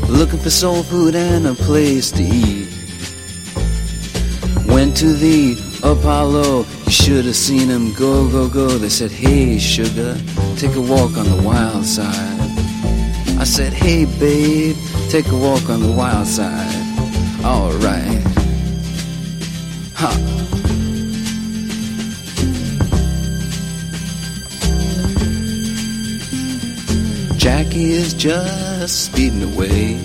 looking for soul food and a place to eat. Went to the Apollo, you should have seen him go, go, go. They said, hey sugar, take a walk on the wild side. I said, hey babe, take a walk on the wild side. Alright. Ha. Jackie is just speeding away.